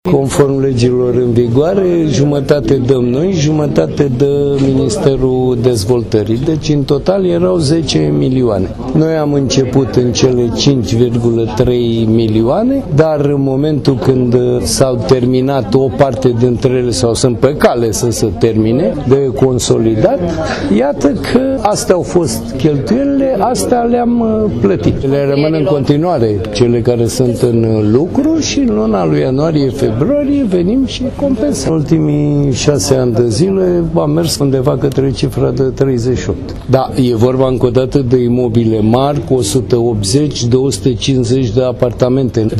Conform legilor în vigoare, jumătate dăm noi, jumătate dă Ministerul Dezvoltării. Deci, în total, erau 10 milioane. Noi am început în cele 5,3 milioane, dar în momentul când s-au terminat o parte dintre ele, sau sunt pe cale să se termine, de consolidat, iată că astea au fost cheltuielile, astea le-am plătit. Le rămân în continuare, cele care sunt în lucru, și în luna lui ianuarie-februarie venim și compensăm. În ultimii 6 ani de zile am mers undeva către cifra de 38. Da, e vorba încă o dată de imobile mari cu 180-250 de apartamente.